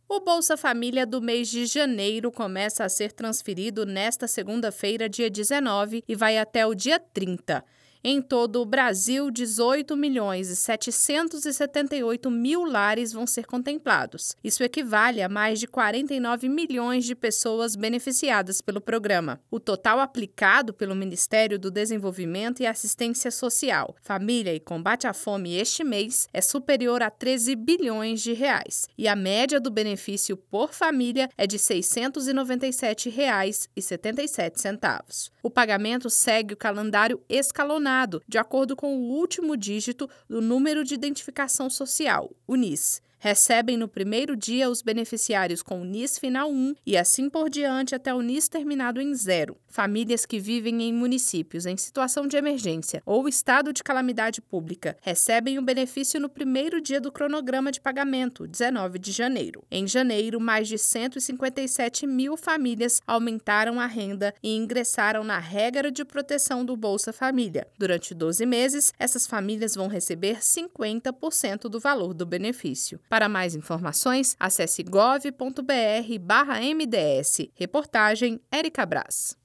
O Bolsa Família do mês de janeiro começa a ser transferido nesta segunda-feira, dia 19, e vai até o dia 30. Em todo o Brasil, 18.778.000 lares vão ser contemplados. Isso equivale a mais de 49 milhões de pessoas beneficiadas pelo programa. O total aplicado pelo Ministério do Desenvolvimento e Assistência Social, Família e Combate à Fome este mês é superior a 13 bilhões de reais. E a média do benefício por família é de R$ 697,77. O pagamento segue o calendário escalonado, de acordo com o último dígito do Número de Identificação Social, o NIS. Recebem no primeiro dia os beneficiários com o NIS final 1 e assim por diante até o NIS terminado em 0. Famílias que vivem em municípios em situação de emergência ou estado de calamidade pública recebem o benefício no primeiro dia do cronograma de pagamento, 19 de janeiro. Em janeiro, mais de 157 mil famílias aumentaram a renda e ingressaram na regra de proteção do Bolsa Família. Durante 12 meses, essas famílias vão receber 50% do valor do benefício. Para mais informações, acesse gov.br/mds. Reportagem Érica Brás.